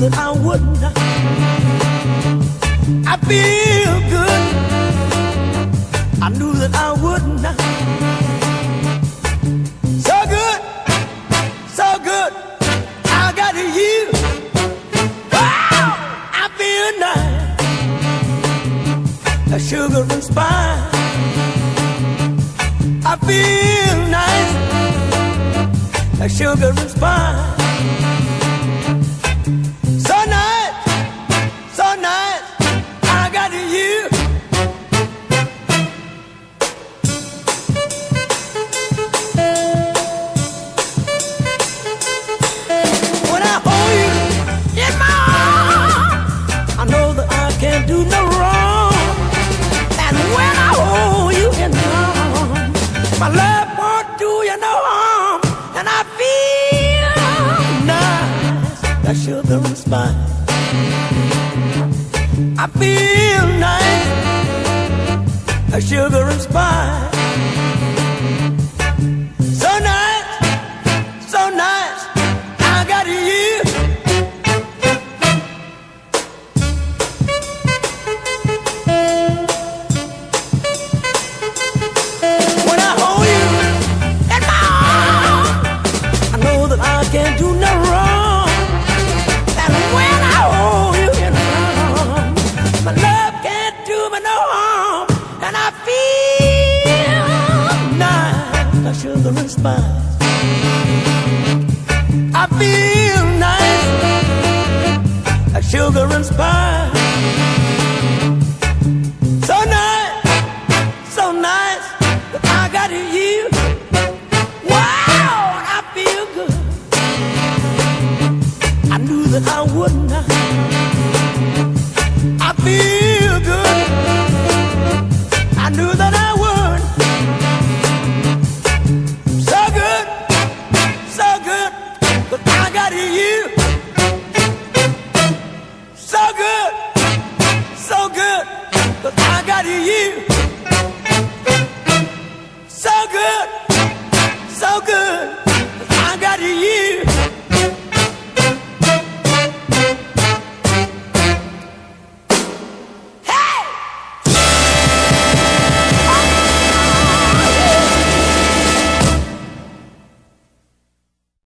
that I wouldn't. I feel good. I knew that I wouldn't. So good, so good. I got you. Wow, I feel nice. A sugar and spice. I feel nice. A sugar and spice. So nice, so nice. I got you. When I hold you in my arms, I know that I can't do no wrong. And when I hold you in my arms, my love won't do you no harm. And I feel nice, that sugar and spice. I feel nice, that sugar and spice. So nice, so nice, I got you. When I hold you in my arms, I know that I can't do no wrong. And when I hold you in my arms, my love can't do me no harm. And I feel nice, like sugar and spice. I feel